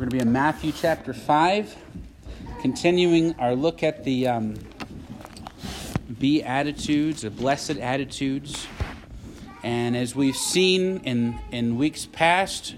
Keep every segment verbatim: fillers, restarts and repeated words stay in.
We're going to be in Matthew chapter five, continuing our look at the um, Beatitudes, the blessed attitudes. And as we've seen in, in weeks past,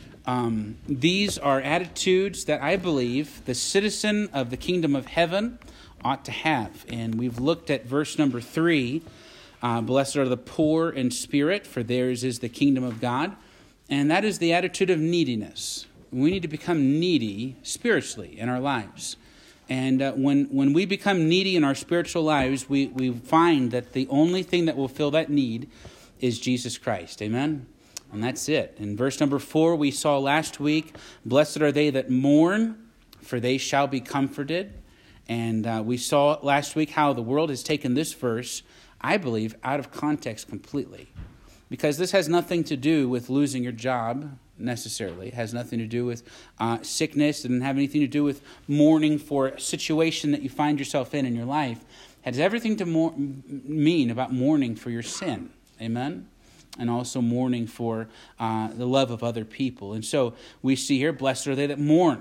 um, these are attitudes that I believe the citizen of the kingdom of heaven ought to have. And we've looked at verse number three, uh, blessed are the poor in spirit, for theirs is the kingdom of God. And that is the attitude of neediness. We need to become needy spiritually in our lives. And uh, when when we become needy in our spiritual lives, we, we find that the only thing that will fill that need is Jesus Christ. Amen? And that's it. In verse number four, we saw last week, blessed are they that mourn, for they shall be comforted. And uh, we saw last week how the world has taken this verse, I believe, out of context completely. Because this has nothing to do with losing your job, necessarily. It has nothing to do with uh, sickness. It doesn't have anything to do with mourning for a situation that you find yourself in in your life. It has everything to mor- mean about mourning for your sin. Amen? And also mourning for uh, the love of other people. And so we see here, blessed are they that mourn,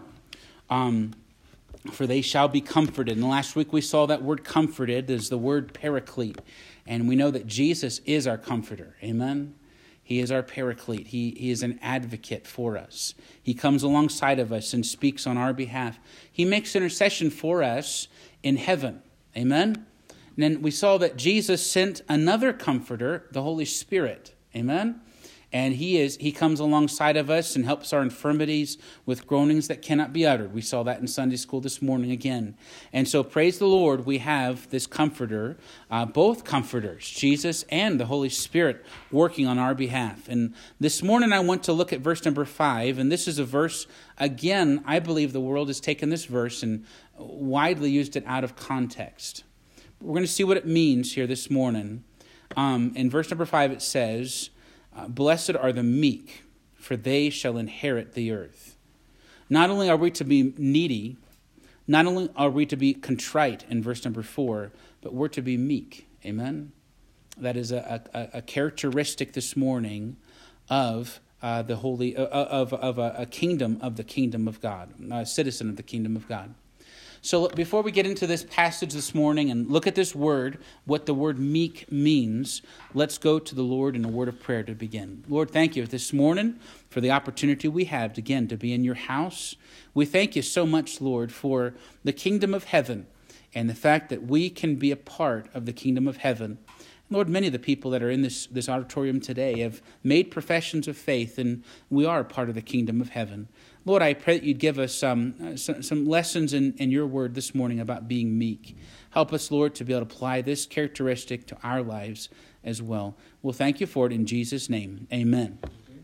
um, for they shall be comforted. And last week we saw that word comforted is the word paraclete. And we know that Jesus is our comforter. Amen? He is our paraclete. He, he is an advocate for us. He comes alongside of us and speaks on our behalf. He makes intercession for us in heaven. Amen? And then we saw that Jesus sent another comforter, the Holy Spirit. Amen? And he is he comes alongside of us and helps our infirmities with groanings that cannot be uttered. We saw that in Sunday school this morning again. And so praise the Lord, we have this comforter, uh, both comforters, Jesus and the Holy Spirit, working on our behalf. And this morning I want to look at verse number five. And this is a verse, again, I believe the world has taken this verse and widely used it out of context. We're going to see what it means here this morning. Um, in verse number five it says, Uh, blessed are the meek, for they shall inherit the earth. Not only are we to be needy, not only are we to be contrite in verse number four, but we're to be meek. Amen? That is a, a, a characteristic this morning of uh, the holy uh, of of a, a kingdom of the kingdom of God, a citizen of the kingdom of God. So before we get into this passage this morning and look at this word, what the word meek means, let's go to the Lord in a word of prayer to begin. Lord, thank you this morning for the opportunity we have, again, to be in your house. We thank you so much, Lord, for the kingdom of heaven and the fact that we can be a part of the kingdom of heaven. Lord, many of the people that are in this, this auditorium today have made professions of faith, and we are a part of the kingdom of heaven. Lord, I pray that you'd give us um, some, some lessons in, in your word this morning about being meek. Help us, Lord, to be able to apply this characteristic to our lives as well. We'll thank you for it in Jesus' name. Amen.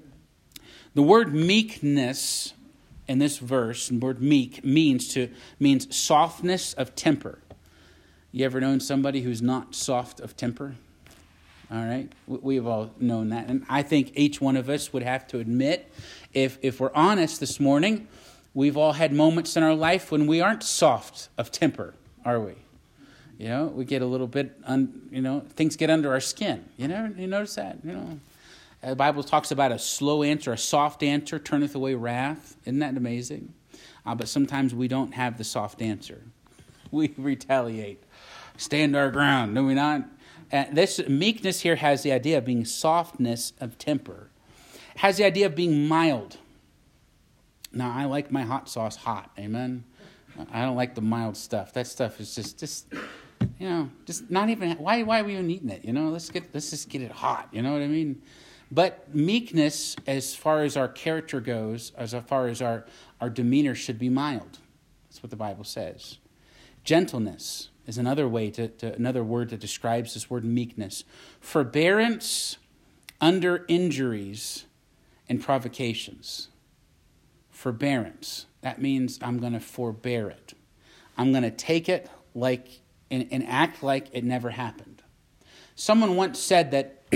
The word meekness in this verse, the word meek, means to means softness of temper. You ever known somebody who's not soft of temper? All right, we've all known that. And I think each one of us would have to admit, if if we're honest this morning, we've all had moments in our life when we aren't soft of temper, are we? You know, we get a little bit, un, you know, things get under our skin. You know, you notice that? You know, the Bible talks about a slow answer, a soft answer turneth away wrath. Isn't that amazing? Uh, but sometimes we don't have the soft answer. We retaliate, stand our ground, do we not? Uh, this meekness here has the idea of being softness of temper. It has the idea of being mild. Now, I like my hot sauce hot, amen? I don't like the mild stuff. That stuff is just, just you know, just not even, why why are we even eating it? You know, let's get let's just get it hot, you know what I mean? But meekness, as far as our character goes, as far as our, our demeanor, should be mild. That's what the Bible says. Gentleness is another way to, to another word that describes this word meekness. Forbearance under injuries and provocations. Forbearance. That means I'm going to forbear it. I'm going to take it like and, and act like it never happened. Someone once said that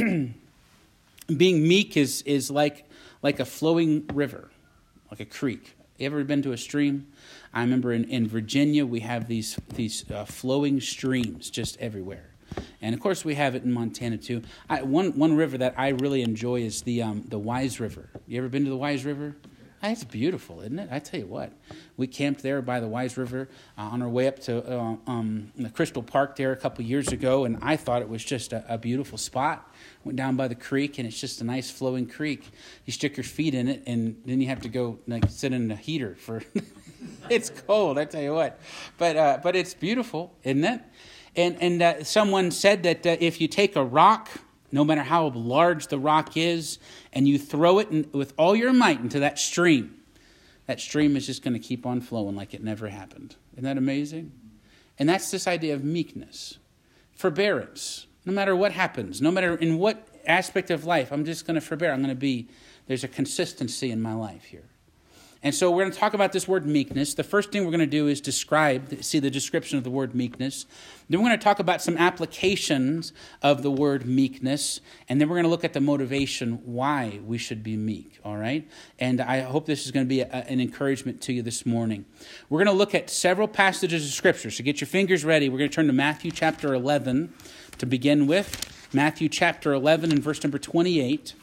being meek is is like like a flowing river, like a creek. You ever been to a stream? I remember in, in Virginia, we have these these uh, flowing streams just everywhere. And, of course, we have it in Montana, too. I, one one river that I really enjoy is the um, the Wise River. You ever been to the Wise River? It's beautiful, isn't it? I tell you what, we camped there by the Wise River uh, on our way up to uh, um, the Crystal Park there a couple years ago, and I thought it was just a, a beautiful spot. Went down by the creek, and it's just a nice flowing creek. You stick your feet in it, and then you have to go like sit in the heater for. It's cold, I tell you what, but uh, but it's beautiful, isn't it? And and uh, someone said that uh, if you take a rock, no matter how large the rock is, and you throw it in, with all your might into that stream, that stream is just going to keep on flowing like it never happened. Isn't that amazing? And that's this idea of meekness, forbearance. No matter what happens, no matter in what aspect of life, I'm just going to forbear. I'm going to be, there's a consistency in my life here. And so we're going to talk about this word meekness. The first thing we're going to do is describe, see the description of the word meekness. Then we're going to talk about some applications of the word meekness. And then we're going to look at the motivation why we should be meek, all right? And I hope this is going to be a, an encouragement to you this morning. We're going to look at several passages of Scripture. So get your fingers ready. We're going to turn to Matthew chapter eleven to begin with. Matthew chapter eleven and verse number twenty-eight.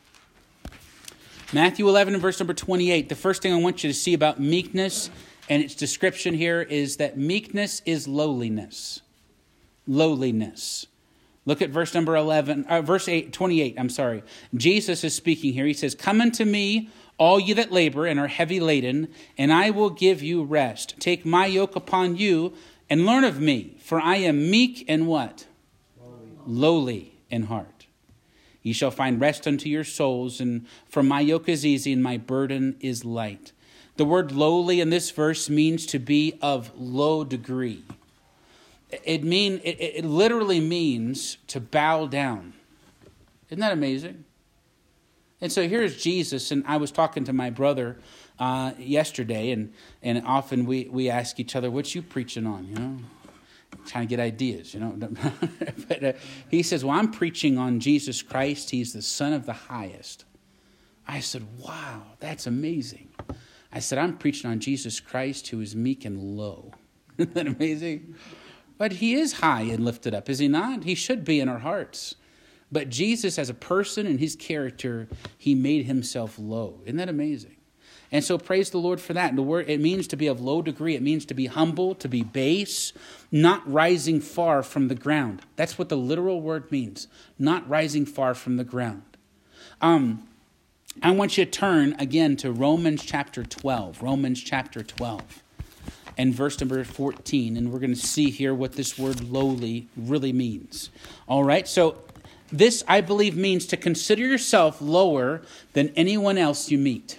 Matthew eleven and verse number twenty-eight. The first thing I want you to see about meekness and its description here is that meekness is lowliness. Lowliness. Look at verse number eleven, uh, verse eight, twenty-eight, I'm sorry. Jesus is speaking here. He says, "Come unto me, all ye that labor and are heavy laden, and I will give you rest. Take my yoke upon you and learn of me, for I am meek and what? Lowly, Lowly in heart. Ye shall find rest unto your souls, and for my yoke is easy and my burden is light." The word lowly in this verse means to be of low degree. It mean it, it literally means to bow down. Isn't that amazing? And so here's Jesus, and I was talking to my brother uh, yesterday, and and often we we ask each other, "What you preaching on?" You know. Trying to get ideas, you know. But uh, he says, "Well, I'm preaching on Jesus Christ. He's the Son of the highest." I said, "Wow, that's amazing." I said, "I'm preaching on Jesus Christ, who is meek and low." Isn't that amazing? But he is high and lifted up, is he not? He should be in our hearts. But Jesus, as a person and his character, he made himself low. Isn't that amazing? And so praise the Lord for that. And the word, it means to be of low degree. It means to be humble, to be base, not rising far from the ground. That's what the literal word means. Not rising far from the ground. Um, I want you to turn again to Romans chapter twelve. Romans chapter twelve and verse number fourteen. And we're going to see here what this word lowly really means. All right. So this, I believe, means to consider yourself lower than anyone else you meet.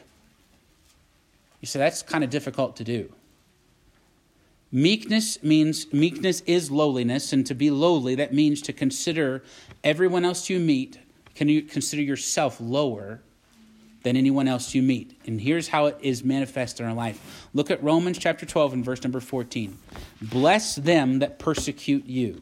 You say, that's kind of difficult to do. Meekness means, meekness is lowliness, and to be lowly, that means to consider everyone else you meet, can you consider yourself lower than anyone else you meet? And here's how it is manifest in our life. Look at Romans chapter twelve and verse number fourteen. "Bless them that persecute you.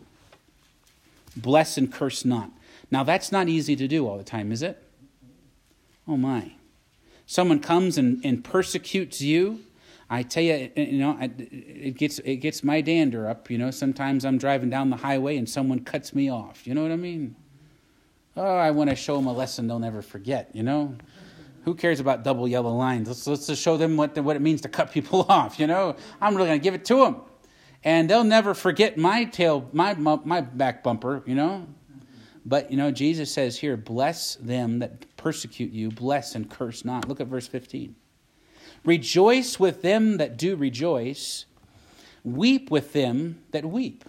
Bless and curse not." Now that's not easy to do all the time, is it? Oh my. Someone comes and, and persecutes you. I tell you, you know, it gets it gets my dander up. You know, sometimes I'm driving down the highway and someone cuts me off. You know what I mean? Oh, I want to show them a lesson they'll never forget. You know, who cares about double yellow lines? Let's let's just show them what the, what it means to cut people off. You know, I'm really going to give it to them, and they'll never forget my tail, my my back bumper. You know. But, you know, Jesus says here, "Bless them that persecute you, bless and curse not." Look at verse fifteen. "Rejoice with them that do rejoice, weep with them that weep."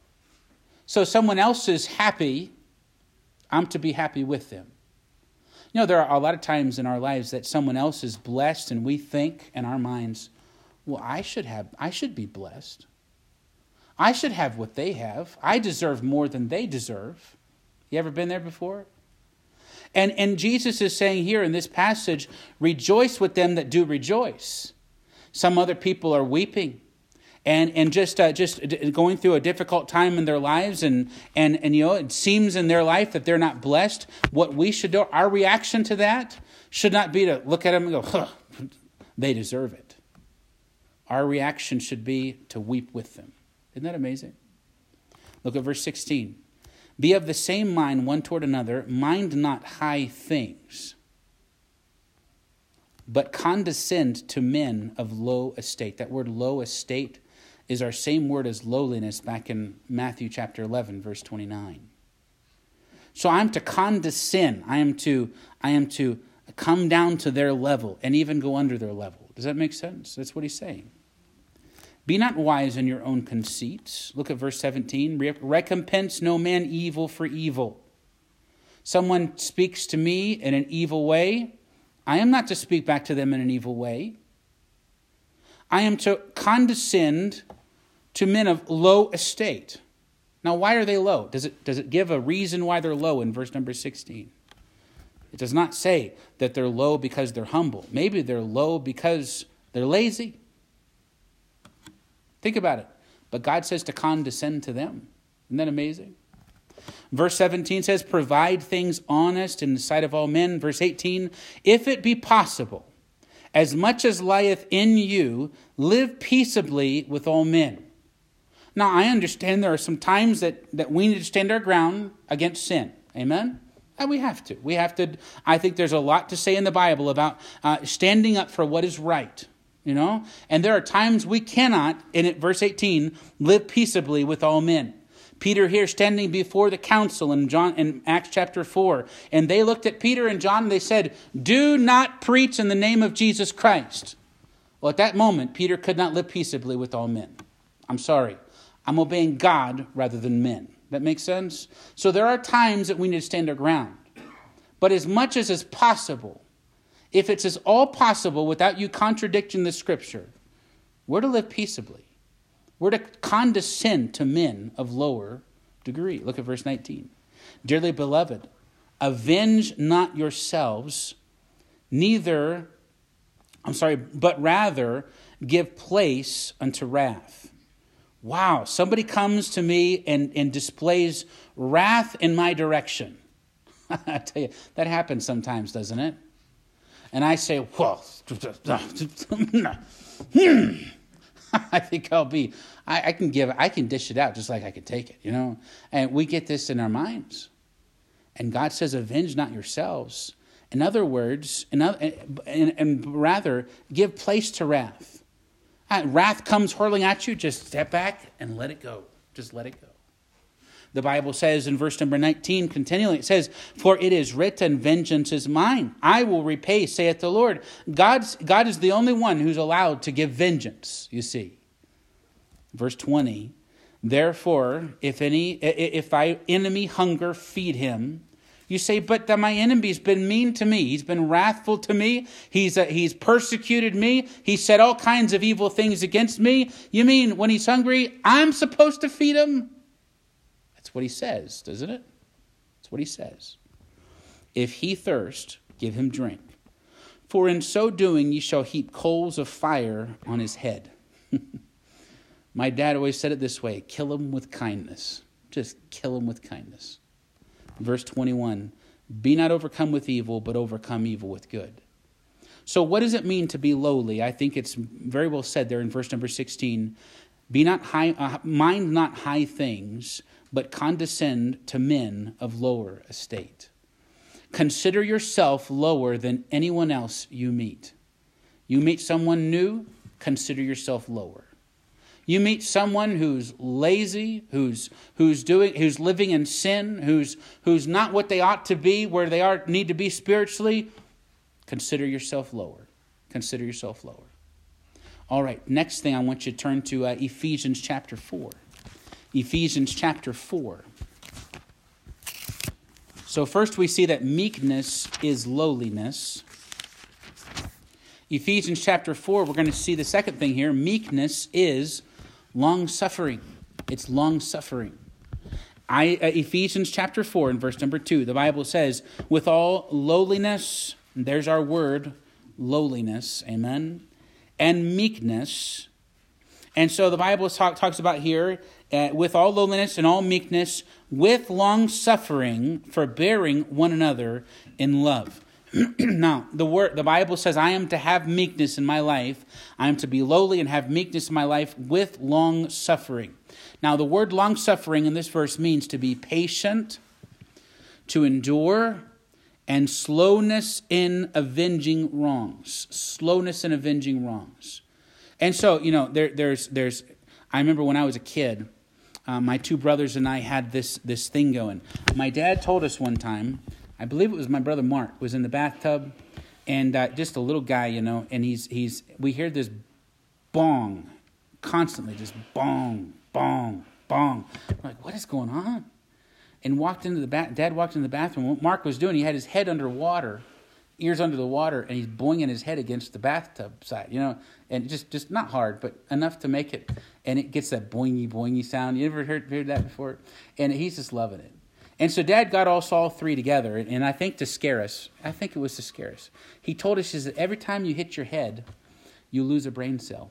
So someone else is happy, I'm to be happy with them. You know, there are a lot of times in our lives that someone else is blessed and we think in our minds, well, I should have, I should be blessed. I should have what they have. I deserve more than they deserve. You ever been there before? And and Jesus is saying here in this passage, rejoice with them that do rejoice. Some other people are weeping and and just uh, just going through a difficult time in their lives, and and and you know it seems in their life that they're not blessed. What we should do, our reaction to that should not be to look at them and go, huh, they deserve it. Our reaction should be to weep with them. Isn't that amazing? Look at verse sixteen. "Be of the same mind one toward another. Mind not high things." but condescend to men of low estate. That word low estate is our same word as lowliness back in Matthew chapter eleven, verse twenty-nine. So I'm to condescend. I am to, I am to come down to their level and even go under their level. Does that make sense? That's what he's saying. Be not wise in your own conceits. Look at verse seventeen. Recompense no man evil for evil. Someone speaks to me in an evil way. I am not to speak back to them in an evil way. I am to condescend to men of low estate. Now, why are they low? Does it, does it give a reason why they're low in verse number sixteen? It does not say that they're low because they're humble. Maybe they're low because they're lazy. Think about it. But God says to condescend to them. Isn't that amazing? Verse seventeen says, provide things honest in the sight of all men. Verse eighteen, if it be possible, as much as lieth in you, live peaceably with all men. Now, I understand there are some times that, that we need to stand our ground against sin. Amen? And we have to. We have to. I think there's a lot to say in the Bible about uh, standing up for what is right. You know? And there are times we cannot, in it, verse eighteen, live peaceably with all men. Peter here standing before the council in John in Acts chapter four. And they looked at Peter and John and they said, do not preach in the name of Jesus Christ. Well, at that moment, Peter could not live peaceably with all men. I'm sorry. I'm obeying God rather than men. That makes sense? So there are times that we need to stand our ground. But as much as is possible, if it's as all possible without you contradicting the scripture, we're to live peaceably. We're to condescend to men of lower degree. Look at verse nineteen. Dearly beloved, avenge not yourselves, neither, I'm sorry, but rather give place unto wrath. Wow, somebody comes to me and, and displays wrath in my direction. I tell you, that happens sometimes, doesn't it? And I say, well, I think I'll be, I, I can give, I can dish it out just like I can take it, you know? And we get this in our minds. And God says, avenge not yourselves. In other words, in other, and, and rather, give place to wrath. Wrath comes hurling at you, just step back and let it go. Just let it go. The Bible says in verse number nineteen, continually, it says, for it is written, vengeance is mine. I will repay, saith the Lord. God's, God is the only one who's allowed to give vengeance, you see. Verse twenty, therefore, if any, if thy enemy hunger, feed him. You say, but my enemy's been mean to me. He's been wrathful to me. He's uh, he's persecuted me. He said all kinds of evil things against me. You mean when he's hungry, I'm supposed to feed him? That's what he says, doesn't it? That's what he says. If he thirst, give him drink. For in so doing, ye shall heap coals of fire on his head. My dad always said it this way, kill him with kindness. Just kill him with kindness. Verse twenty-one, be not overcome with evil, but overcome evil with good. So what does it mean to be lowly? I think it's very well said there in verse number sixteen. Be not high, uh, mind not high things, but condescend to men of lower estate. Consider yourself lower than anyone else you meet. You meet someone new, consider yourself lower. You meet someone who's lazy, who's who's doing, who's living in sin, who's who's not what they ought to be, where they are need to be spiritually. Consider yourself lower. Consider yourself lower. All right. Next thing I want you to turn to uh, Ephesians chapter four. Ephesians chapter four. So first we see that meekness is lowliness. Ephesians chapter four. We're going to see the second thing here. Meekness is long-suffering. It's long-suffering. I, uh, Ephesians chapter four and verse number two, the Bible says, with all lowliness, there's our word, lowliness, amen, and meekness. And so the Bible talk, talks about here, uh, with all lowliness and all meekness, with long-suffering, forbearing one another in love. Now, the word, the Bible says, I am to have meekness in my life. I am to be lowly and have meekness in my life with long suffering. Now, the word long suffering in this verse means to be patient, to endure, and slowness in avenging wrongs. Slowness in avenging wrongs. And so, you know, there, there's, there's, I remember when I was a kid, uh, my two brothers and I had this, this thing going. My dad told us one time, I believe it was my brother Mark, was in the bathtub, and uh, just a little guy, you know, and he's, he's, we hear this bong constantly, just bong, bong, bong. We're like, what is going on? And walked into the bath. Dad walked into the bathroom. What Mark was doing, he had his head underwater, ears under the water, and he's boinging his head against the bathtub side, you know, and just, just not hard, but enough to make it, and it gets that boingy, boingy sound. You ever heard, heard that before? And he's just loving it. And so Dad got us all three together, and I think to scare us, I think it was to scare us. He told us, he said, every time you hit your head, you lose a brain cell.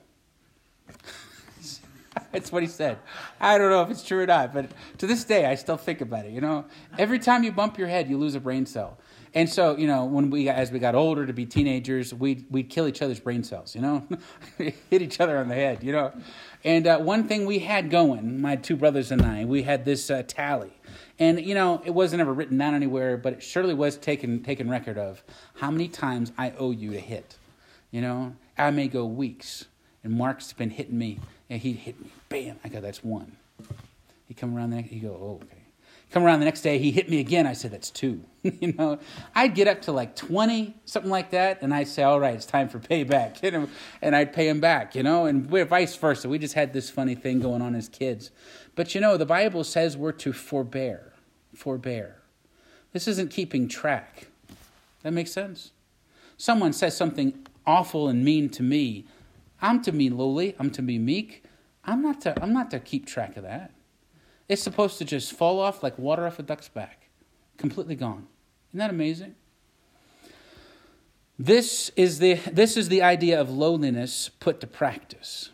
That's what he said. I don't know if it's true or not, but to this day, I still think about it, you know. Every time you bump your head, you lose a brain cell. And so, you know, when we, as we got older to be teenagers, we'd, we'd kill each other's brain cells, you know. Hit each other on the head, you know. And uh, one thing we had going, my two brothers and I, we had this uh, tally. And, you know, it wasn't ever written down anywhere, but it surely was taken, taken record of how many times I owe you to hit. You know, I may go weeks, and Mark's been hitting me. And he'd hit me. Bam. I go, that's one. He'd come around the next, he'd go, oh, okay. Come around the next day, he hit me again. I said, that's two. You know, I'd get up to like twenty, something like that. And I'd say, all right, it's time for payback. You know, and I'd pay him back, you know, and we're vice versa. We just had this funny thing going on as kids. But, you know, the Bible says we're to forbear. Forbear. This isn't keeping track. That makes sense? Someone says something awful and mean to me. I'm to be lowly. I'm to be meek. I'm not to, I'm not to keep track of that. It's supposed to just fall off like water off a duck's back. Completely gone. Isn't that amazing? This is the, this is the idea of lowliness put to practice.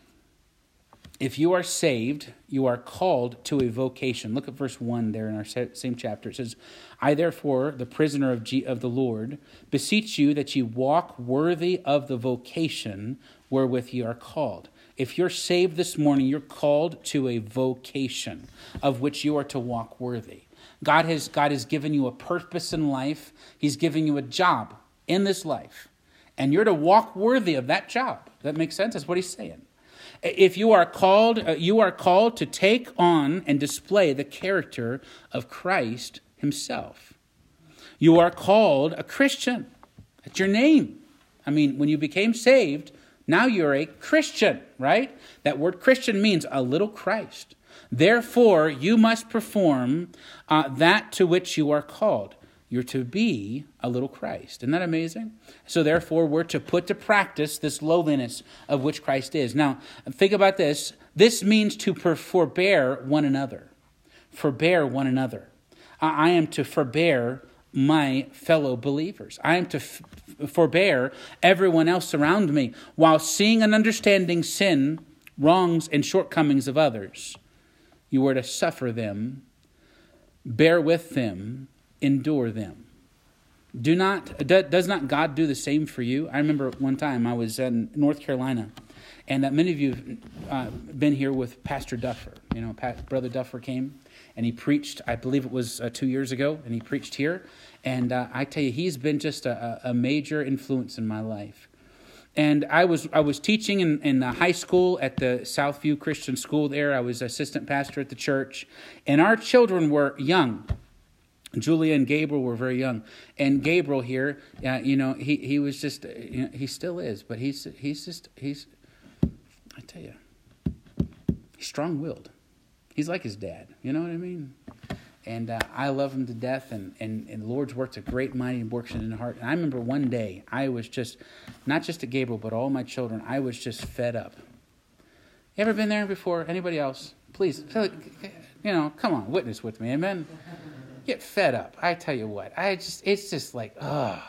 If you are saved, you are called to a vocation. Look at verse one there in our same chapter. It says, I therefore, the prisoner of, G- of the Lord, beseech you that ye walk worthy of the vocation wherewith ye are called. If you're saved this morning, you're called to a vocation of which you are to walk worthy. God has, God has given you a purpose in life. He's given you a job in this life. And you're to walk worthy of that job. That makes sense? That's what he's saying. If you are called, uh, you are called to take on and display the character of Christ himself. You are called a Christian. That's your name. I mean, when you became saved, now you're a Christian, right? That word Christian means a little Christ. Therefore, you must perform uh, that to which you are called. You're to be a little Christ. Isn't that amazing? So therefore, we're to put to practice this lowliness of which Christ is. Now, think about this. This means to forbear one another. Forbear one another. I am to forbear my fellow believers. I am to f- forbear everyone else around me while seeing and understanding sin, wrongs, and shortcomings of others. You are to suffer them, bear with them, endure them. Do not, does not God do the same for you? I remember one time I was in North Carolina, and that many of you have uh, been here with Pastor Duffer. You know, Pat, Brother Duffer came, and he preached, I believe it was uh, two years ago, and he preached here. And uh, I tell you, he's been just a, a major influence in my life. And I was I was teaching in, in high school at the Southview Christian School there. I was assistant pastor at the church. And our children were young. Julia and Gabriel were very young. And Gabriel here, uh, you know, he, he was just, you know, he still is. But he's he's just, he's, I tell you, he's strong-willed. He's like his dad. You know what I mean? And uh, I love him to death, and, and, and the Lord's worked a great, mighty works in his heart. And I remember one day, I was just, not just at Gabriel, but all my children, I was just fed up. You ever been there before? Anybody else? Please, you know, come on, witness with me, amen? Get fed up. I tell you what, I just, it's just like, ugh.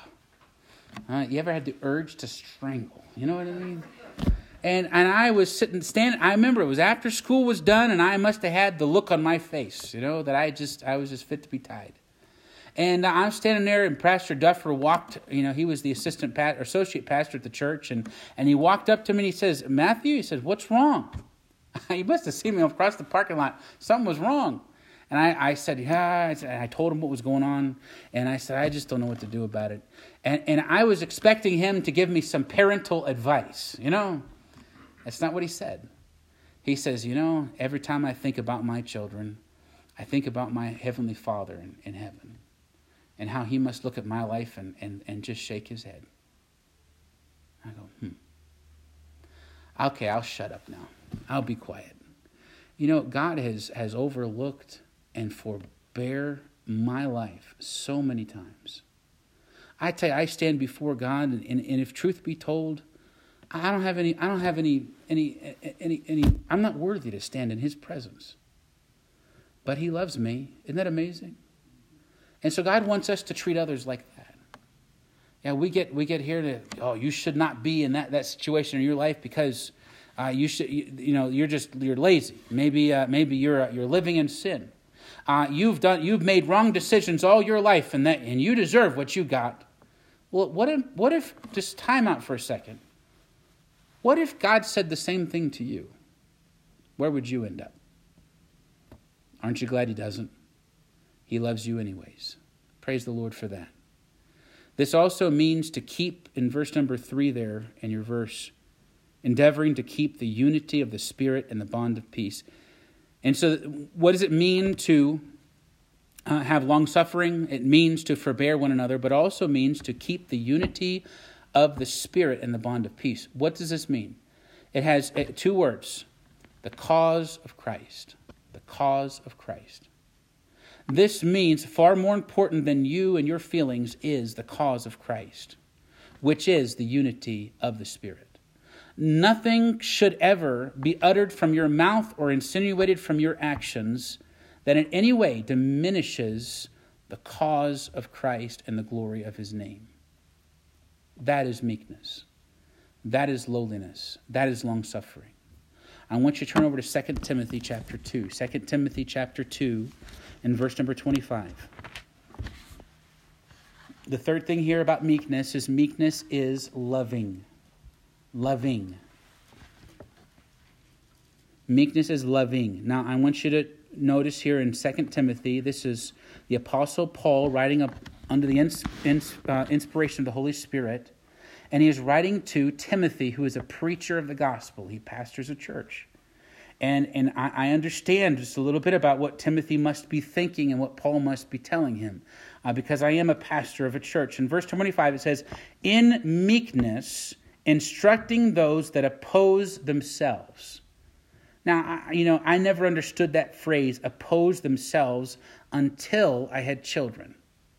Uh, you ever had the urge to strangle? You know what I mean? And and I was sitting, standing, I remember it was after school was done, and I must have had the look on my face, you know, that I just, I was just fit to be tied. And I'm standing there, and Pastor Duffer walked, you know, he was the assistant pat, or associate pastor at the church, and, and he walked up to me, and he says, Matthew, he says, what's wrong? He must have seen me across the parking lot. Something was wrong. And I, I said, yeah, I, said, I told him what was going on. And I said, I just don't know what to do about it. And, and I was expecting him to give me some parental advice. You know, that's not what he said. He says, you know, every time I think about my children, I think about my Heavenly Father in, in heaven and how he must look at my life and, and, and just shake his head. I go, hmm. Okay, I'll shut up now. I'll be quiet. You know, God has, has overlooked and forbear my life so many times. I tell you, I stand before God, and, and, and if truth be told, I don't have any, I don't have any, any, any, any, I'm not worthy to stand in his presence. But he loves me. Isn't that amazing? And so God wants us to treat others like that. Yeah, we get we get here to, oh, you should not be in that, that situation in your life because uh, you should, you, you know, you're just, you're lazy. Maybe uh, maybe you're uh, you're living in sin. Uh, you've done, you've made wrong decisions all your life, and that, and you deserve what you got. Well, what if, what if, just time out for a second. What if God said the same thing to you? Where would you end up? Aren't you glad he doesn't? He loves you anyways. Praise the Lord for that. This also means to keep, in verse number three there in your verse, endeavoring to keep the unity of the Spirit and the bond of peace. And so what does it mean to uh, have long-suffering? It means to forbear one another, but also means to keep the unity of the Spirit and the bond of peace. What does this mean? It has uh, two words, the cause of Christ. The cause of Christ. This means far more important than you and your feelings is the cause of Christ, which is the unity of the Spirit. Nothing should ever be uttered from your mouth or insinuated from your actions that in any way diminishes the cause of Christ and the glory of his name. That is meekness. That is lowliness. That is long-suffering. I want you to turn over to Second Timothy chapter two. Second Timothy chapter two and verse number twenty-five. The third thing here about meekness is meekness is loving. Loving. Meekness is loving. Now, I want you to notice here in Second Timothy, this is the Apostle Paul writing up under the ins, ins, uh, inspiration of the Holy Spirit. And he is writing to Timothy, who is a preacher of the gospel. He pastors a church. And, and I, I understand just a little bit about what Timothy must be thinking and what Paul must be telling him. Uh, because I am a pastor of a church. In verse twenty-five it says, in meekness, instructing those that oppose themselves. Now, I, you know, I never understood that phrase, oppose themselves, until I had children.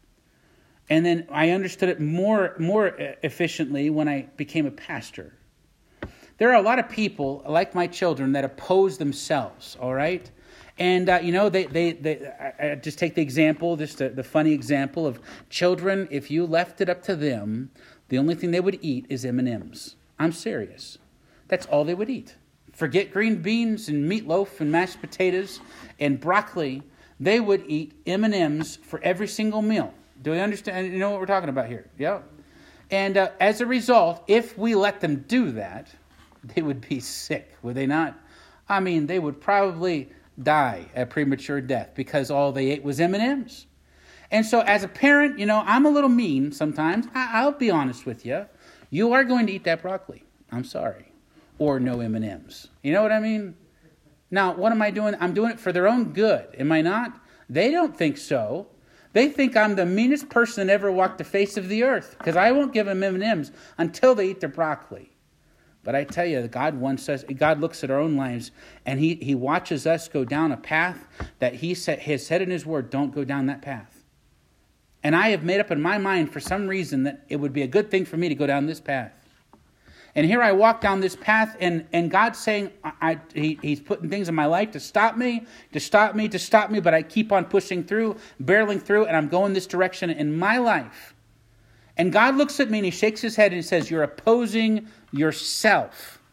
And then I understood it more, more efficiently when I became a pastor. There are a lot of people, like my children, that oppose themselves, all right? And, uh, you know, they, they, they I, I just take the example, just a, the funny example of children, if you left it up to them, the only thing they would eat is M and M's. I'm serious. That's all they would eat. Forget green beans and meatloaf and mashed potatoes and broccoli. They would eat M and M's for every single meal. Do you understand? You know what we're talking about here? Yeah. And uh, as a result, if we let them do that, they would be sick, would they not? I mean, they would probably die a premature death because all they ate was M and M's. And so as a parent, you know, I'm a little mean sometimes. I- I'll be honest with you. You are going to eat that broccoli. I'm sorry. Or no M and M's. You know what I mean? Now, what am I doing? I'm doing it for their own good. Am I not? They don't think so. They think I'm the meanest person that ever walked the face of the earth because I won't give them M and M's until they eat their broccoli. But I tell you, God wants us, God looks at our own lives and he, he watches us go down a path that he said, has said in his word, don't go down that path. And I have made up in my mind for some reason that it would be a good thing for me to go down this path. And here I walk down this path, and, and God's saying, I, I, he, He's putting things in my life to stop me, to stop me, to stop me, but I keep on pushing through, barreling through, and I'm going this direction in my life. And God looks at me, and He shakes His head, and He says, you're opposing yourself.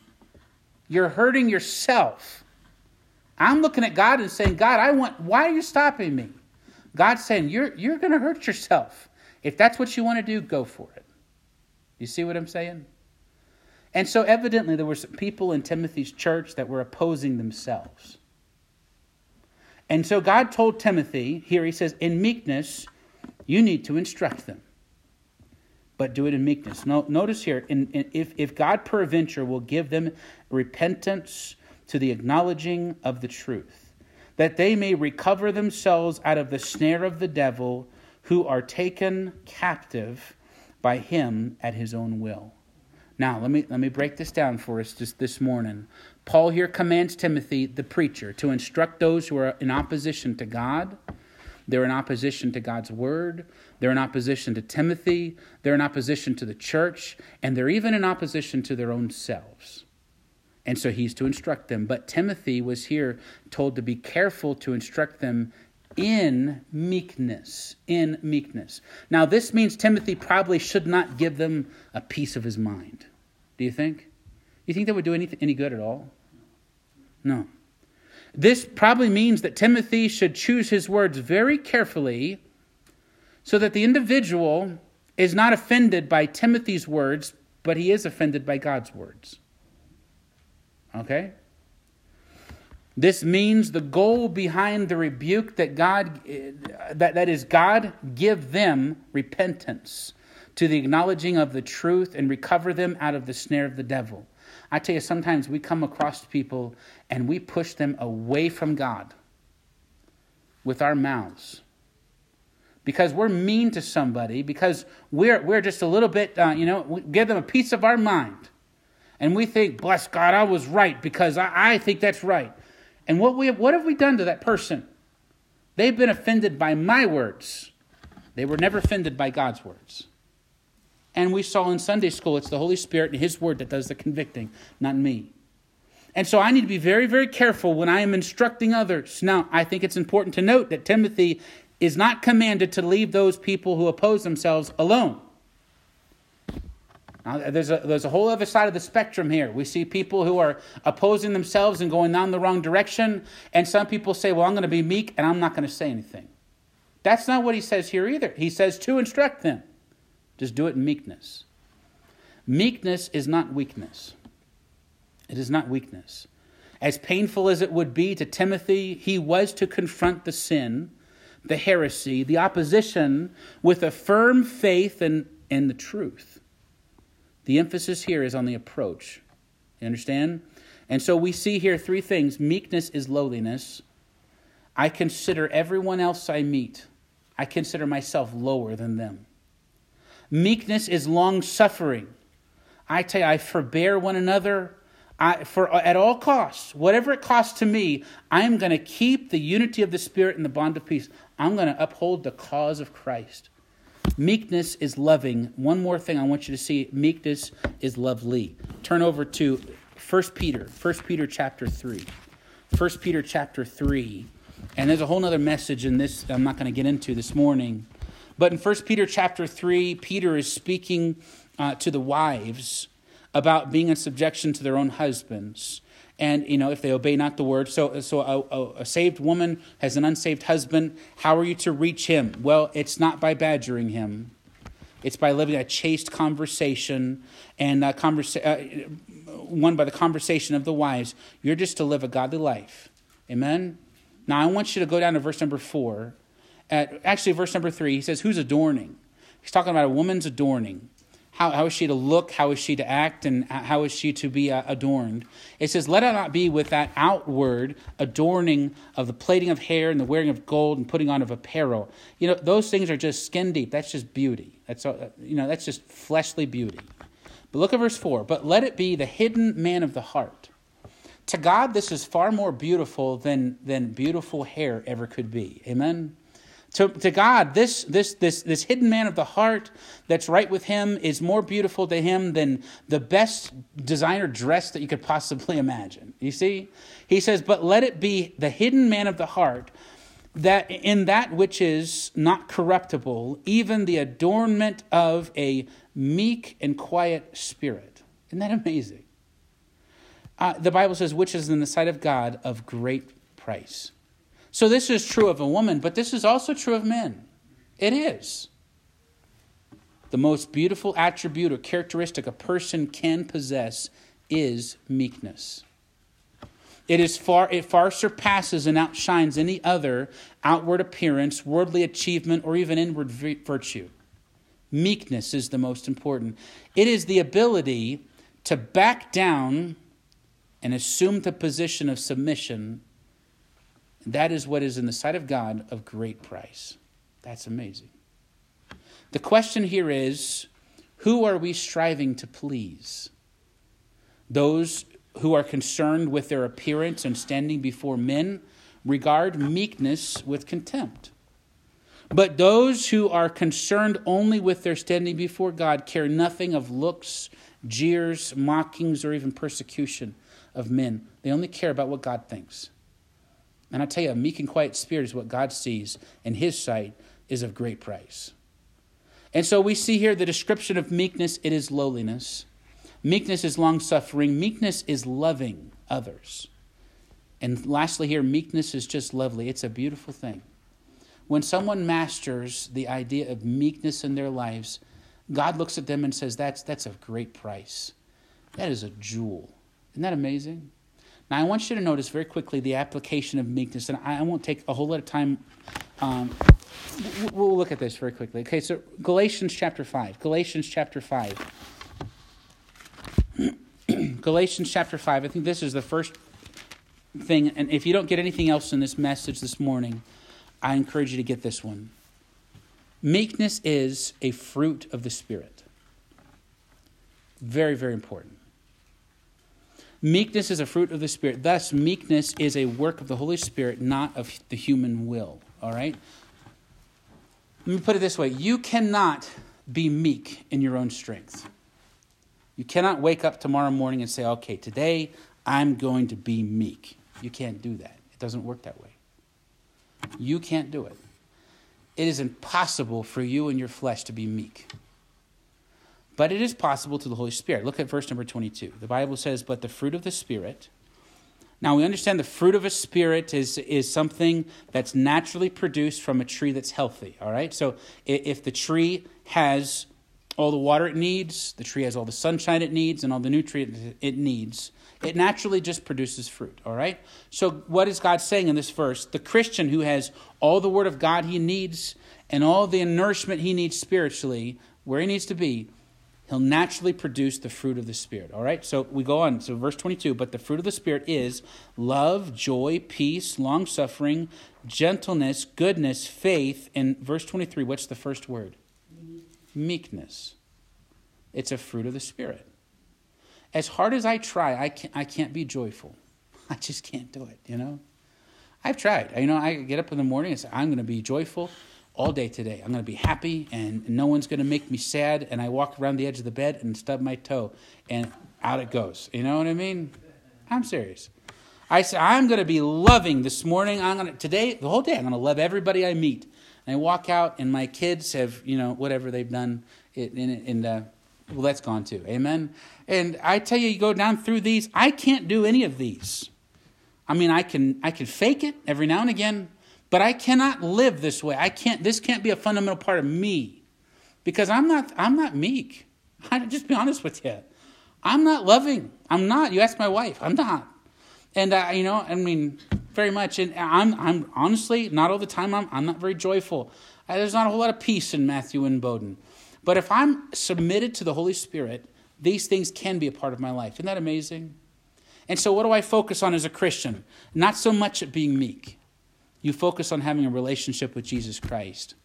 You're hurting yourself. I'm looking at God and saying, God, I want, why are you stopping me? God's saying, you're, you're going to hurt yourself. If that's what you want to do, go for it. You see what I'm saying? And so evidently there were some people in Timothy's church that were opposing themselves. And so God told Timothy, here he says, in meekness, you need to instruct them. But do it in meekness. No, notice here, in, in, if, if God peradventure will give them repentance to the acknowledging of the truth, that they may recover themselves out of the snare of the devil, who are taken captive by him at his own will. Now, let me let me break this down for us just this morning. Paul here commands Timothy, the preacher, to instruct those who are in opposition to God. They're in opposition to God's word. They're in opposition to Timothy. They're in opposition to the church. And they're even in opposition to their own selves. And so he's to instruct them. But Timothy was here told to be careful to instruct them in meekness. In meekness. Now, this means Timothy probably should not give them a piece of his mind. Do you think? You think that would do any, any good at all? No. This probably means that Timothy should choose his words very carefully so that the individual is not offended by Timothy's words, but he is offended by God's words. Okay? This means the goal behind the rebuke that God, that, that is God give them repentance to the acknowledging of the truth and recover them out of the snare of the devil. I tell you, sometimes we come across people and we push them away from God with our mouths. Because we're mean to somebody, because we're we're just a little bit, uh, you know, we give them a piece of our mind. And we think, bless God, I was right because I, I think that's right. And what we what have we done to that person? They've been offended by my words. They were never offended by God's words. And we saw in Sunday school, it's the Holy Spirit and his word that does the convicting, not me. And so I need to be very, very careful when I am instructing others. Now, I think it's important to note that Timothy is not commanded to leave those people who oppose themselves alone. Now, there's a, there's a whole other side of the spectrum here. We see people who are opposing themselves and going down the wrong direction. And some people say, well, I'm going to be meek and I'm not going to say anything. That's not what he says here either. He says to instruct them. Just do it in meekness. Meekness is not weakness. It is not weakness. As painful as it would be to Timothy, he was to confront the sin, the heresy, the opposition with a firm faith in, in the truth. The emphasis here is on the approach. You understand? And so we see here three things. Meekness is lowliness. I consider everyone else I meet, I consider myself lower than them. Meekness is long-suffering. I tell you, I forbear one another I, for at all costs. Whatever it costs to me, I am going to keep the unity of the Spirit and the bond of peace. I'm going to uphold the cause of Christ. Meekness is loving. One more thing I want you to see. Meekness is lovely. Turn over to First Peter. First Peter chapter three. First Peter chapter three. And there's a whole other message in this I'm not going to get into this morning. But in First Peter chapter three, Peter is speaking uh, to the wives about being in subjection to their own husbands. And, you know, if they obey not the word. So so a, a, a saved woman has an unsaved husband. How are you to reach him? Well, it's not by badgering him. It's by living a chaste conversation and uh, conversa- uh, one by the conversation of the wives. You're just to live a godly life. Amen? Now, I want you to go down to verse number four. At, actually, verse number three, he says, who's adorning? He's talking about a woman's adorning. How, how is she to look? How is she to act? And how is she to be uh, adorned? It says, let it not be with that outward adorning of the plaiting of hair and the wearing of gold and putting on of apparel. You know, those things are just skin deep. That's just beauty. That's, uh, you know, that's just fleshly beauty. But look at verse four. But let it be the hidden man of the heart. To God, this is far more beautiful than, than beautiful hair ever could be. Amen? To, to God, this, this, this, this hidden man of the heart that's right with him is more beautiful to him than the best designer dress that you could possibly imagine. You see? He says, but let it be the hidden man of the heart, that in that which is not corruptible, even the adornment of a meek and quiet spirit. Isn't that amazing? Uh, the Bible says, which is in the sight of God of great price. So this is true of a woman, but this is also true of men. It is. The most beautiful attribute or characteristic a person can possess is meekness. It is far, it far surpasses and outshines any other outward appearance, worldly achievement, or even inward virtue. Meekness is the most important. It is the ability to back down and assume the position of submission. That is what is in the sight of God of great price. That's amazing. The question here is, who are we striving to please? Those who are concerned with their appearance and standing before men regard meekness with contempt. But those who are concerned only with their standing before God care nothing of looks, jeers, mockings, or even persecution of men. They only care about what God thinks. And I tell you, a meek and quiet spirit is what God sees in his sight is of great price. And so we see here the description of meekness. It is lowliness. Meekness is long-suffering. Meekness is loving others. And lastly here, meekness is just lovely. It's a beautiful thing. When someone masters the idea of meekness in their lives, God looks at them and says, that's, that's of great price. That is a jewel. Isn't that amazing? Now, I want you to notice very quickly the application of meekness. And I won't take a whole lot of time. Um, we'll look at this very quickly. Okay, so Galatians chapter five. Galatians chapter five. Galatians chapter five. I think this is the first thing. And if you don't get anything else in this message this morning, I encourage you to get this one. Meekness is a fruit of the Spirit. Very, very important. Meekness is a fruit of the Spirit. Thus, meekness is a work of the Holy Spirit, not of the human will. All right? Let me put it this way. You cannot be meek in your own strength. You cannot wake up tomorrow morning and say, okay, today I'm going to be meek. You can't do that. It doesn't work that way. You can't do it. It is impossible for you and your flesh to be meek. But it is possible to the Holy Spirit. Look at verse number twenty-two. The Bible says, but the fruit of the Spirit. Now we understand the fruit of a spirit is, is something that's naturally produced from a tree that's healthy. All right? So if the tree has all the water it needs, the tree has all the sunshine it needs, and all the nutrients it needs, it naturally just produces fruit. All right? So what is God saying in this verse? The Christian who has all the word of God he needs and all the nourishment he needs spiritually, where he needs to be, he'll naturally produce the fruit of the Spirit. All right? So we go on. So verse twenty-two, but the fruit of the Spirit is love, joy, peace, long-suffering, gentleness, goodness, faith. And verse twenty-three, what's the first word? Meekness. It's a fruit of the Spirit. As hard as I try, I can't, I can't be joyful. I just can't do it, you know? I've tried. You know, I get up in the morning and say, I'm going to be joyful all day today. I'm going to be happy, and no one's going to make me sad. And I walk around the edge of the bed and stub my toe, and out it goes. You know what I mean? I'm serious. I say, I'm going to be loving this morning. I'm going to, today, the whole day, I'm going to love everybody I meet. And I walk out, and my kids have, you know, whatever they've done, in, in, in uh, well, that's gone too. Amen? And I tell you, you go down through these, I can't do any of these. I mean, I can I can fake it every now and again, but I cannot live this way. I can't. This can't be a fundamental part of me, because I'm not. I'm not meek. I just be honest with you. I'm not loving. I'm not. You ask my wife. I'm not. And uh, you know, I mean, very much. And I'm. I'm honestly not all the time. I'm. I'm not very joyful. Uh, there's not a whole lot of peace in Matthew and Bowden. But if I'm submitted to the Holy Spirit, these things can be a part of my life. Isn't that amazing? And so what do I focus on as a Christian? Not so much at being meek. You focus on having a relationship with Jesus Christ.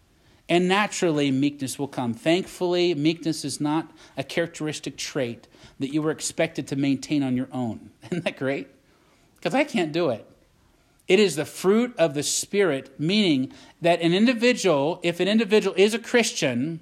And naturally, meekness will come. Thankfully, meekness is not a characteristic trait that you were expected to maintain on your own. Isn't that great? Because I can't do it. It is the fruit of the Spirit, meaning that an individual, if an individual is a Christian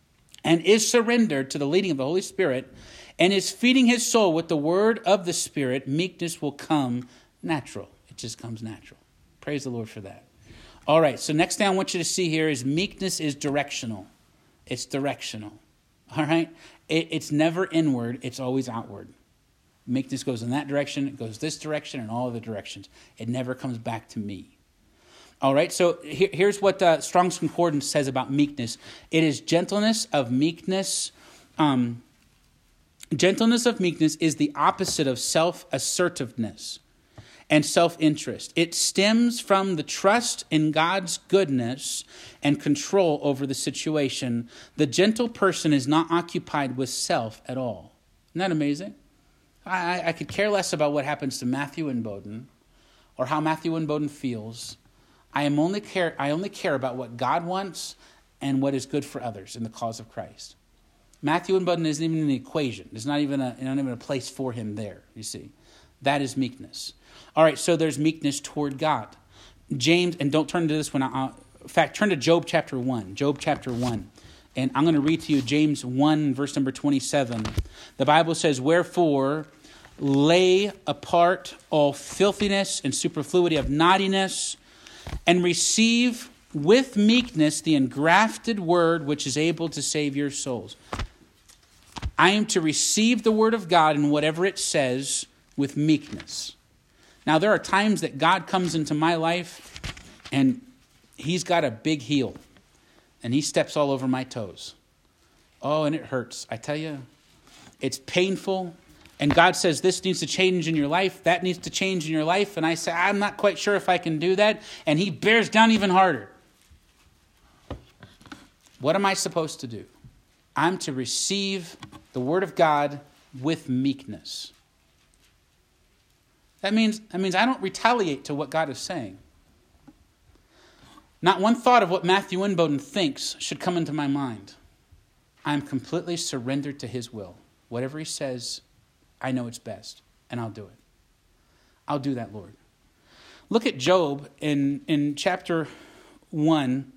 and is surrendered to the leading of the Holy Spirit and is feeding his soul with the word of the Spirit, meekness will come natural. It just comes natural. Praise the Lord for that. All right, so next thing I want you to see here is meekness is directional. It's directional. All right? It, it's never inward. It's always outward. Meekness goes in that direction. It goes this direction and all other directions. It never comes back to me. All right, so here, here's what uh, Strong's Concordance says about meekness. It is gentleness of meekness. Um, gentleness of meekness is the opposite of self-assertiveness. and self-interest. It stems from the trust in God's goodness and control over the situation. The gentle person is not occupied with self at all. Isn't that amazing? I, I could care less about what happens to Matthew Winboden or how Matthew Winboden feels. I am only care. I only care about what God wants and what is good for others in the cause of Christ. Matthew Winboden isn't even in the equation. There's not even a, not even a place for him there, you see. That is meekness. All right, so there's meekness toward God. James, and don't turn to this one. I'll, in fact, turn to Job chapter one. Job chapter one. And I'm going to read to you James one, verse number twenty-seven. The Bible says, "Wherefore lay apart all filthiness and superfluity of naughtiness, and receive with meekness the engrafted word which is able to save your souls." I am to receive the word of God and whatever it says with meekness. Now, there are times that God comes into my life and he's got a big heel and he steps all over my toes. Oh, and it hurts. I tell you, it's painful. And God says, this needs to change in your life. That needs to change in your life. And I say, I'm not quite sure if I can do that. And he bears down even harder. What am I supposed to do? I'm to receive the word of God with meekness. That means, that means I don't retaliate to what God is saying. Not one thought of what Matthew Winboden thinks should come into my mind. I'm completely surrendered to his will. Whatever he says, I know it's best, and I'll do it. I'll do that, Lord. Look at Job in, in chapter one.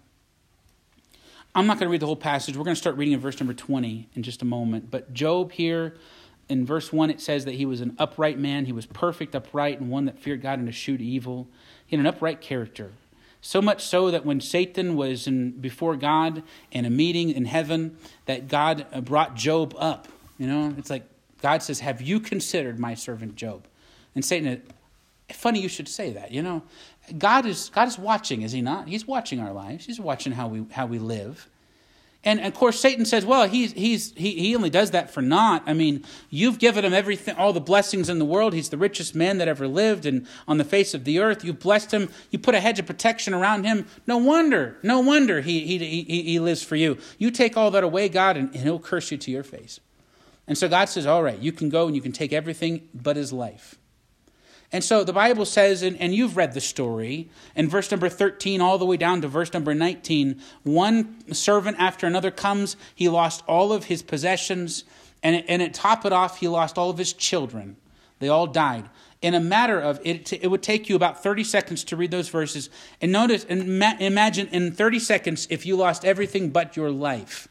I'm not going to read the whole passage. We're going to start reading in verse number twenty in just a moment. But Job here, in verse one, it says that he was an upright man. He was perfect, upright, and one that feared God and eschewed evil. He had an upright character. So much so that when Satan was in, before God in a meeting in heaven, that God brought Job up. You know, it's like God says, have you considered my servant Job? And Satan, funny you should say that, you know. God is God is watching, is he not? He's watching our lives. He's watching how we how we live. And of course, Satan says, well, he's he's he, he only does that for naught. I mean, you've given him everything, all the blessings in the world. He's the richest man that ever lived and on the face of the earth. You've blessed him. You put a hedge of protection around him. No wonder, no wonder he he he, he lives for you. You take all that away, God, and, and he'll curse you to your face. And so God says, all right, you can go and you can take everything but his life. And so the Bible says, and, and you've read the story, in verse number thirteen all the way down to verse number nineteen, one servant after another comes. He lost all of his possessions, and, and at top it off, he lost all of his children. They all died. In a matter of, it, it would take you about thirty seconds to read those verses. And notice, and imagine in thirty seconds if you lost everything but your life.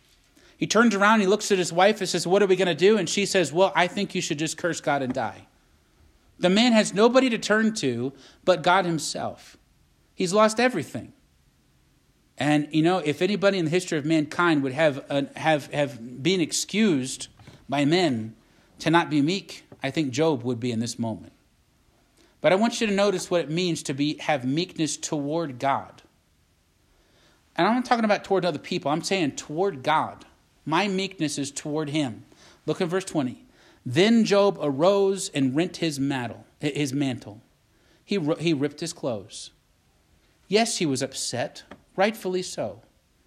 He turns around, he looks at his wife and says, what are we going to do? And she says, well, I think you should just curse God and die. The man has nobody to turn to but God himself. He's lost everything. And, you know, if anybody in the history of mankind would have uh, have have been excused by men to not be meek, I think Job would be in this moment. But I want you to notice what it means to be have meekness toward God. And I'm not talking about toward other people. I'm saying toward God. My meekness is toward him. Look at verse twenty. Then Job arose and rent his mantle. His mantle. He, he ripped his clothes. Yes, he was upset, rightfully so.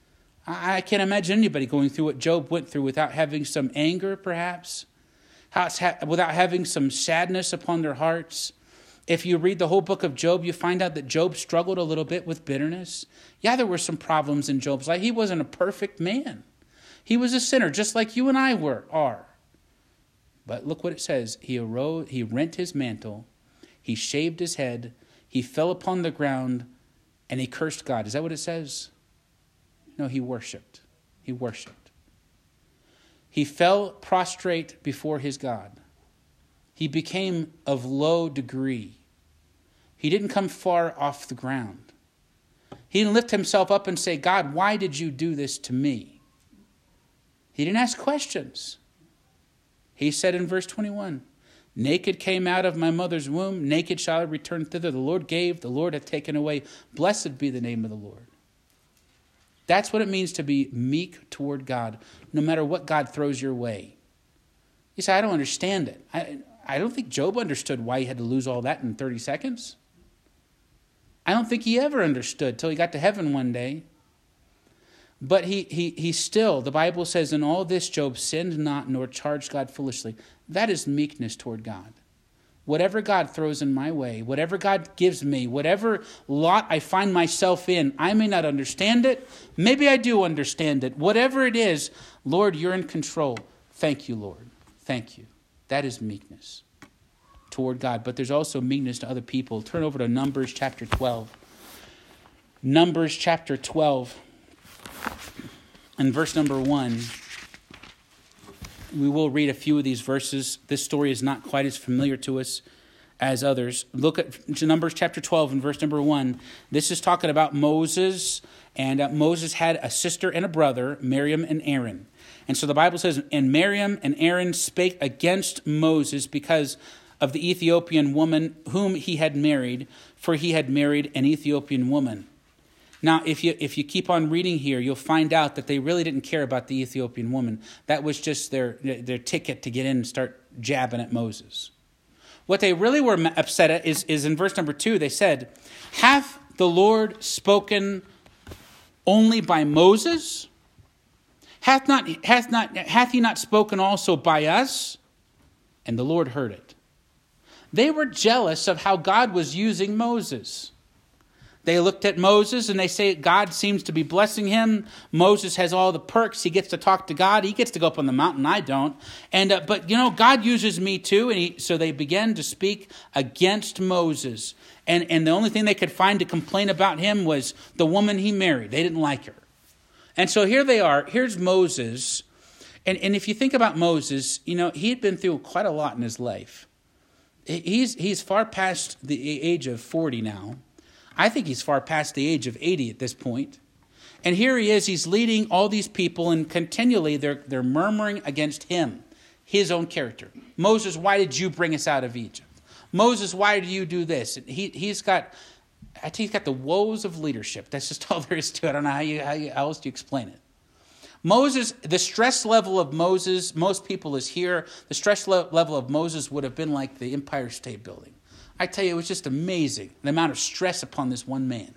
I, I can't imagine anybody going through what Job went through without having some anger, perhaps, without having some sadness upon their hearts. If you read the whole book of Job, you find out that Job struggled a little bit with bitterness. Yeah, there were some problems in Job's life. He wasn't a perfect man. He was a sinner, just like you and I were are. But look what it says. He arose, he rent his mantle, he shaved his head, he fell upon the ground, and he cursed God. Is that what it says? No, he worshiped. He worshiped. He fell prostrate before his God. He became of low degree. He didn't come far off the ground. He didn't lift himself up and say, God, why did you do this to me? He didn't ask questions. He said in verse twenty-one, naked came out of my mother's womb, naked shall I return thither. The Lord gave, the Lord hath taken away. Blessed be the name of the Lord. That's what it means to be meek toward God, no matter what God throws your way. You say, I don't understand it. I, I don't think Job understood why he had to lose all that in thirty seconds. I don't think he ever understood till he got to heaven one day. But he, he, he still, the Bible says, in all this Job sinned not nor charged God foolishly. That is meekness toward God. Whatever God throws in my way, whatever God gives me, whatever lot I find myself in, I may not understand it. Maybe I do understand it. Whatever it is, Lord, you're in control. Thank you, Lord. Thank you. That is meekness toward God. But there's also meekness to other people. Turn over to Numbers chapter twelve. Numbers chapter twelve. And verse number one. We will read a few of these verses. This story is not quite as familiar to us as others. Look at Numbers chapter twelve and verse number one. This is talking about Moses. And uh, Moses had a sister and a brother, Miriam and Aaron. And so the Bible says, and Miriam and Aaron spake against Moses because of the Ethiopian woman whom he had married, for he had married an Ethiopian woman. Now, if you if you keep on reading here, you'll find out that they really didn't care about the Ethiopian woman. That was just their, their ticket to get in and start jabbing at Moses. What they really were upset at is, is in verse number two, they said, hath the Lord spoken only by Moses? Hath not hath not hath he not spoken also by us? And the Lord heard it. They were jealous of how God was using Moses. They looked at Moses and they say God seems to be blessing him. Moses has all the perks. He gets to talk to God. He gets to go up on the mountain. I don't. And uh, but you know, God uses me too. And he, so they began to speak against Moses. And and the only thing they could find to complain about him was the woman he married. They didn't like her. And so here they are. Here's Moses. And and if you think about Moses, you know, he had been through quite a lot in his life. He's he's far past the age of forty now. I think he's far past the age of eighty at this point. And here he is, he's leading all these people, and continually they're, they're murmuring against him, his own character. Moses, why did you bring us out of Egypt? Moses, why do you do this? And he, he's got, I think he's got the woes of leadership. That's just all there is to it. I don't know how, you, how, you, how else do you explain it. Moses, the stress level of Moses, most people is here. The stress le- level of Moses would have been like the Empire State Building. I tell you, it was just amazing, the amount of stress upon this one man.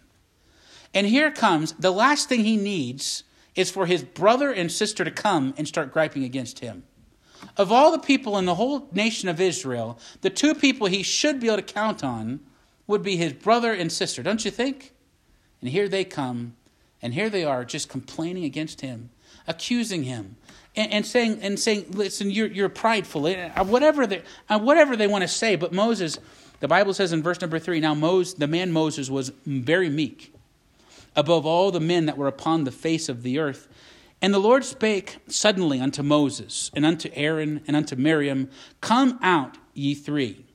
And here comes, the last thing he needs is for his brother and sister to come and start griping against him. Of all the people in the whole nation of Israel, the two people he should be able to count on would be his brother and sister, don't you think? And here they come, and here they are just complaining against him, accusing him, and, and saying, and saying, listen, you're, you're prideful, whatever they, whatever they want to say. But Moses, the Bible says in verse number three, now Moses, the man Moses was very meek above all the men that were upon the face of the earth. And the Lord spake suddenly unto Moses and unto Aaron and unto Miriam, come out, ye three,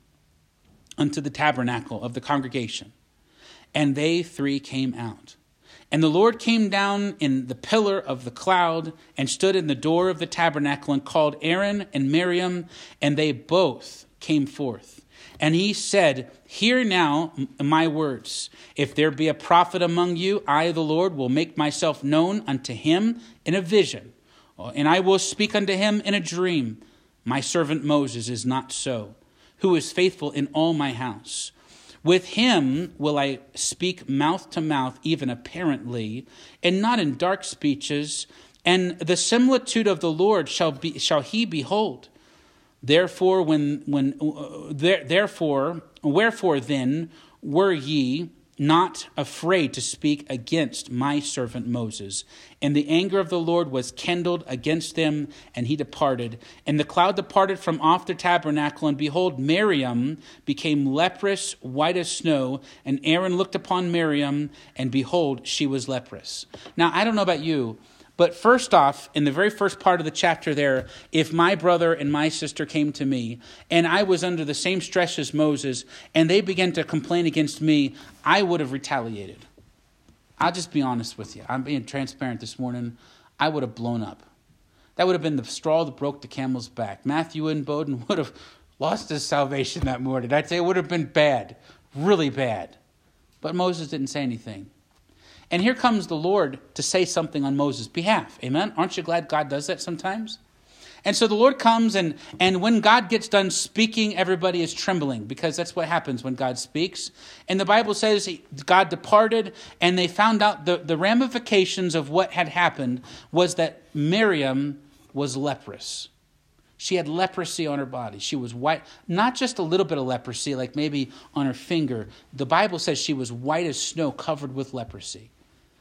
unto the tabernacle of the congregation. And they three came out. And the Lord came down in the pillar of the cloud and stood in the door of the tabernacle and called Aaron and Miriam, and they both came forth. And he said, hear now my words. If there be a prophet among you, I, the Lord, will make myself known unto him in a vision. And I will speak unto him in a dream. My servant Moses is not so, who is faithful in all my house. With him will I speak mouth to mouth, even apparently, and not in dark speeches. And the similitude of the Lord shall be shall he behold. Therefore, when when uh, there, therefore, wherefore then were ye not afraid to speak against my servant Moses? And the anger of the Lord was kindled against them, and he departed. And the cloud departed from off the tabernacle, and behold, Miriam became leprous, white as snow. And Aaron looked upon Miriam, and behold, she was leprous. Now, I don't know about you, but first off, in the very first part of the chapter there, if my brother and my sister came to me and I was under the same stress as Moses and they began to complain against me, I would have retaliated. I'll just be honest with you. I'm being transparent this morning. I would have blown up. That would have been the straw that broke the camel's back. Matthew and Bowden would have lost his salvation that morning. I'd say it would have been bad, really bad. But Moses didn't say anything. And here comes the Lord to say something on Moses' behalf. Amen? Aren't you glad God does that sometimes? And so the Lord comes, and, and when God gets done speaking, everybody is trembling, because that's what happens when God speaks. And the Bible says he, God departed, and they found out the, the ramifications of what had happened was that Miriam was leprous. She had leprosy on her body. She was white, not just a little bit of leprosy, like maybe on her finger. The Bible says she was white as snow, covered with leprosy.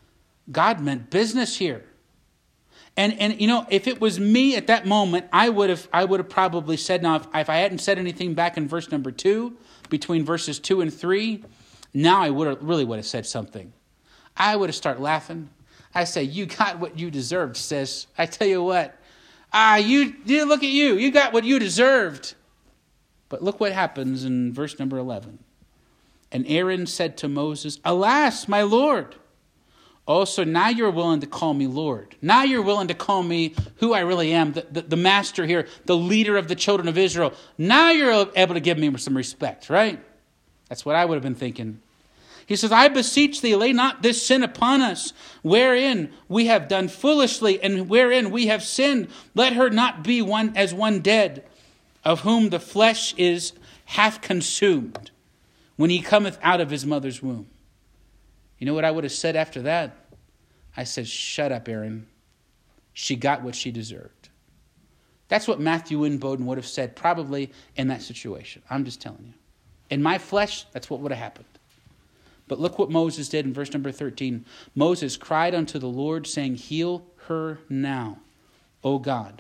God meant business here. And, and you know, if it was me at that moment, I would have I would have probably said, now, if, if I hadn't said anything back in verse number two, between verses two and three, now I would have really would have said something. I would have started laughing. I say, you got what you deserved, sis. I tell you what, ah, you, you look at you, you got what you deserved. But look what happens in verse number eleven. And Aaron said to Moses, alas, my Lord. Oh, so now you're willing to call me Lord. Now you're willing to call me who I really am, the, the, the master here, the leader of the children of Israel. Now you're able to give me some respect, right? That's what I would have been thinking. He says, I beseech thee, lay not this sin upon us, wherein we have done foolishly, and wherein we have sinned. Let her not be one as one dead, of whom the flesh is half consumed, when he cometh out of his mother's womb. You know what I would have said after that? I said, shut up, Aaron. She got what she deserved. That's what Matthew Winboden would have said probably in that situation. I'm just telling you. In my flesh, that's what would have happened. But look what Moses did in verse number thirteen. Moses cried unto the Lord, saying, heal her now, O God,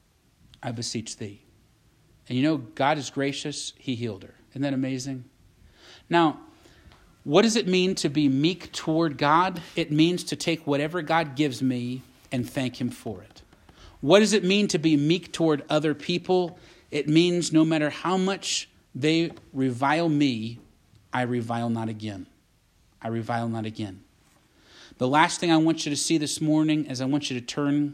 I beseech thee. And you know, God is gracious. He healed her. Isn't that amazing? Now, what does it mean to be meek toward God? It means to take whatever God gives me and thank him for it. What does it mean to be meek toward other people? It means no matter how much they revile me, I revile not again. I revile not again. The last thing I want you to see this morning is I want you to turn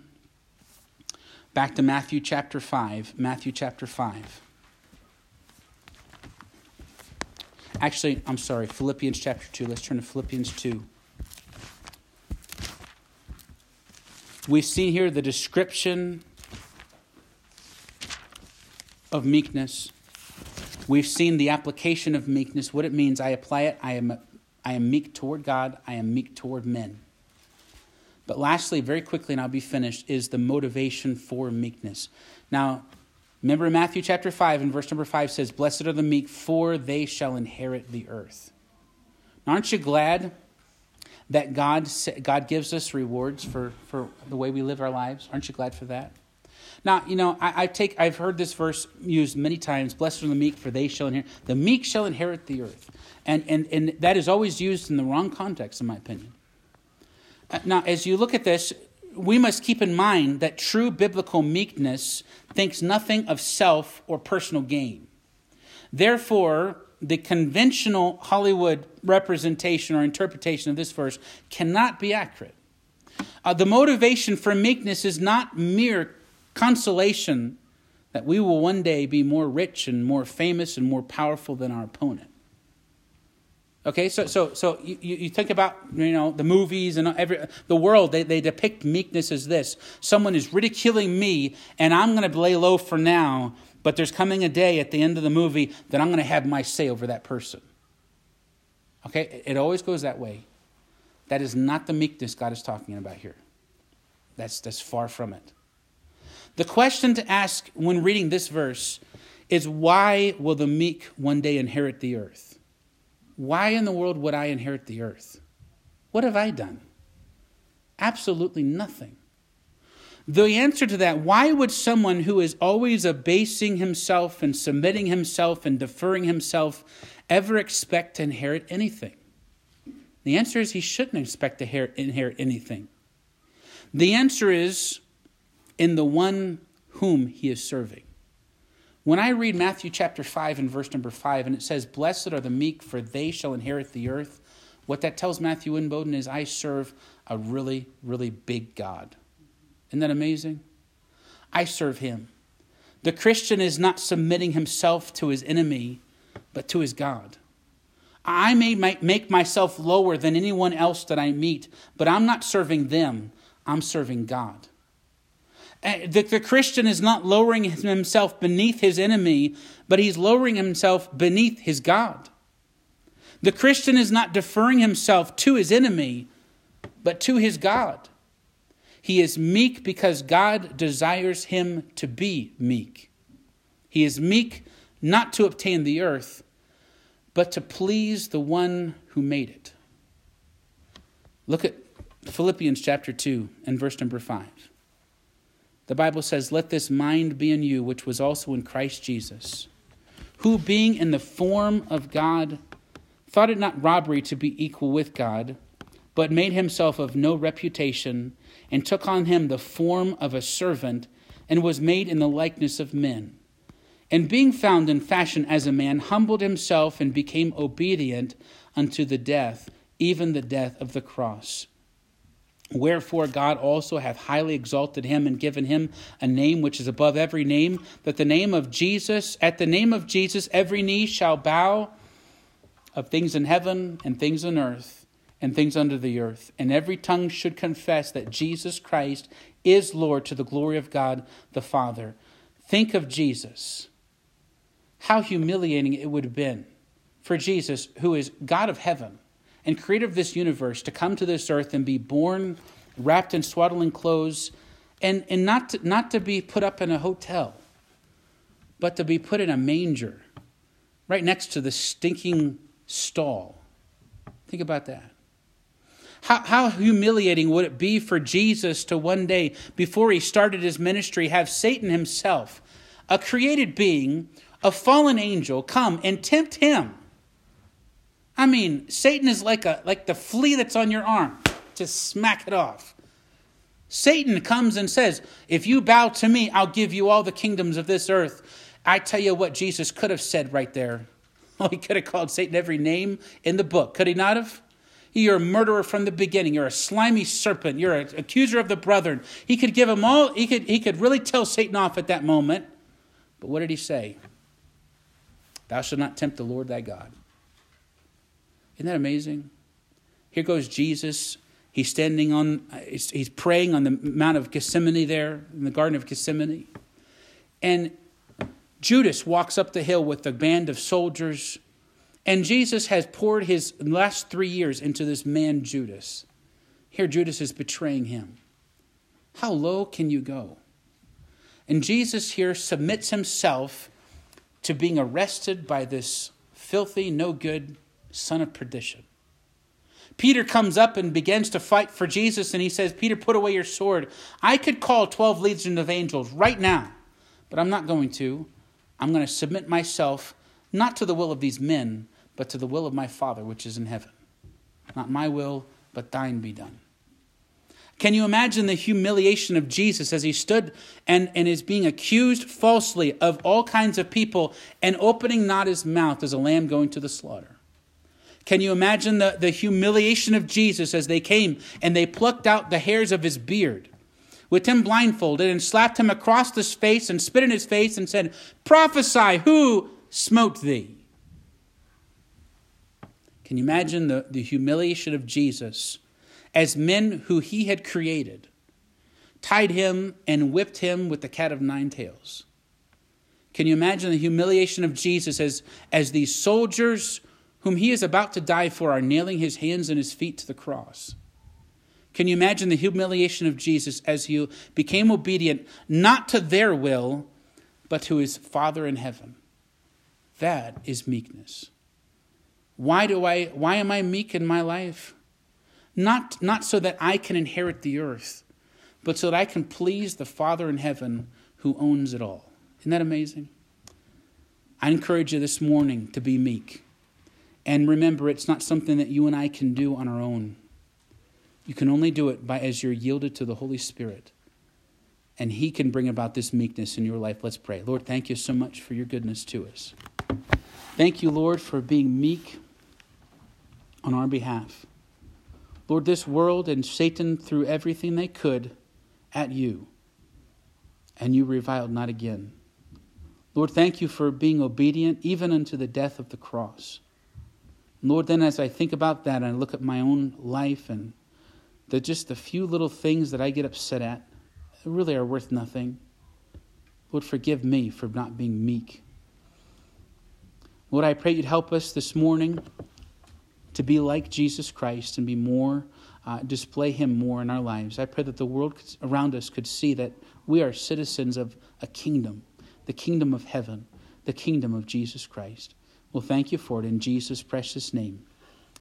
back to Matthew chapter five. Matthew chapter five. Actually, I'm sorry, Philippians chapter two. Let's turn to Philippians two. We've seen here the description of meekness. We've seen the application of meekness, what it means. I apply it. I am, I am meek toward God. I am meek toward men. But lastly, very quickly, and I'll be finished, is the motivation for meekness. Now, remember Matthew chapter five and verse number five says, blessed are the meek, for they shall inherit the earth. Now, aren't you glad that God God gives us rewards for, for the way we live our lives? Aren't you glad for that? Now, you know, I, I take I've heard this verse used many times, blessed are the meek, for they shall inherit. The meek shall inherit the earth. And, and, and that is always used in the wrong context, in my opinion. Now, as you look at this, we must keep in mind that true biblical meekness thinks nothing of self or personal gain. Therefore, the conventional Hollywood representation or interpretation of this verse cannot be accurate. Uh, the motivation for meekness is not mere consolation that we will one day be more rich and more famous and more powerful than our opponent. Okay, so so so you, you think about, you know, the movies and every the world, they, they depict meekness as this. Someone is ridiculing me, and I'm going to lay low for now, but there's coming a day at the end of the movie that I'm going to have my say over that person. Okay, it always goes that way. That is not the meekness God is talking about here. That's, that's far from it. The question to ask when reading this verse is, why will the meek one day inherit the earth? Why in the world would I inherit the earth? What have I done? Absolutely nothing. The answer to that, why would someone who is always abasing himself and submitting himself and deferring himself ever expect to inherit anything? The answer is he shouldn't expect to inherit anything. The answer is in the one whom he is serving. When I read Matthew chapter five and verse number five, and it says, blessed are the meek, for they shall inherit the earth, what that tells Matthew Winboden is I serve a really, really big God. Isn't that amazing? I serve him. The Christian is not submitting himself to his enemy, but to his God. I may make myself lower than anyone else that I meet, but I'm not serving them. I'm serving God. The, the Christian is not lowering himself beneath his enemy, but he's lowering himself beneath his God. The Christian is not deferring himself to his enemy, but to his God. He is meek because God desires him to be meek. He is meek not to obtain the earth, but to please the one who made it. Look at Philippians chapter two and verse number five. The Bible says, "Let this mind be in you, which was also in Christ Jesus, who being in the form of God, thought it not robbery to be equal with God, but made himself of no reputation, and took on him the form of a servant, and was made in the likeness of men. And being found in fashion as a man, humbled himself and became obedient unto the death, even the death of the cross. Wherefore God also hath highly exalted him and given him a name which is above every name, that the name of Jesus, at the name of Jesus, every knee shall bow, of things in heaven and things on earth and things under the earth, and every tongue should confess that Jesus Christ is Lord, to the glory of God the Father." Think of Jesus. How humiliating it would have been for Jesus, who is God of heaven and creator of this universe, to come to this earth and be born wrapped in swaddling clothes, and, and not, to, not to be put up in a hotel, but to be put in a manger right next to the stinking stall. Think about that. How, how humiliating would it be for Jesus to one day, before he started his ministry, have Satan himself, a created being, a fallen angel, come and tempt him? I mean, Satan is like a like the flea that's on your arm. Just smack it off. Satan comes and says, "If you bow to me, I'll give you all the kingdoms of this earth." I tell you what Jesus could have said right there. Oh, he could have called Satan every name in the book. Could he not have? You're a murderer from the beginning. You're a slimy serpent. You're an accuser of the brethren. He could give him all. He could, he could really tell Satan off at that moment. But what did he say? "Thou shalt not tempt the Lord thy God." Isn't that amazing? Here goes Jesus. He's standing on, he's, he's praying on the Mount of Gethsemane there, in the Garden of Gethsemane. And Judas walks up the hill with a band of soldiers. And Jesus has poured his last three years into this man, Judas. Here Judas is betraying him. How low can you go? And Jesus here submits himself to being arrested by this filthy, no good son of perdition. Peter comes up and begins to fight for Jesus, and he says, "Peter, put away your sword. I could call twelve legions of angels right now, but I'm not going to. I'm going to submit myself not to the will of these men, but to the will of my Father which is in heaven. Not my will, but thine be done." Can you imagine the humiliation of Jesus as he stood and, and is being accused falsely of all kinds of people and opening not his mouth as a lamb going to the slaughter? Can you imagine the, the humiliation of Jesus as they came and they plucked out the hairs of his beard with him blindfolded and slapped him across his face and spit in his face and said, "Prophesy, who smote thee?" Can you imagine the, the humiliation of Jesus as men who he had created tied him and whipped him with the cat of nine tails? Can you imagine the humiliation of Jesus as, as these soldiers whom he is about to die for are nailing his hands and his feet to the cross? Can you imagine the humiliation of Jesus as he became obedient, not to their will, but to his Father in heaven? That is meekness. Why do I, why am I meek in my life? Not, not so that I can inherit the earth, but so that I can please the Father in heaven who owns it all. Isn't that amazing? I encourage you this morning to be meek. And remember, it's not something that you and I can do on our own. You can only do it by as you're yielded to the Holy Spirit. And he can bring about this meekness in your life. Let's pray. Lord, thank you so much for your goodness to us. Thank you, Lord, for being meek on our behalf. Lord, this world and Satan threw everything they could at you, and you reviled not again. Lord, thank you for being obedient even unto the death of the cross. Lord, then as I think about that, I look at my own life and the, just the few little things that I get upset at, who really are worth nothing. Lord, forgive me for not being meek. Lord, I pray you'd help us this morning to be like Jesus Christ and be more, uh, display him more in our lives. I pray that the world around us could see that we are citizens of a kingdom, the kingdom of heaven, the kingdom of Jesus Christ. Well, thank you for it in Jesus' precious name.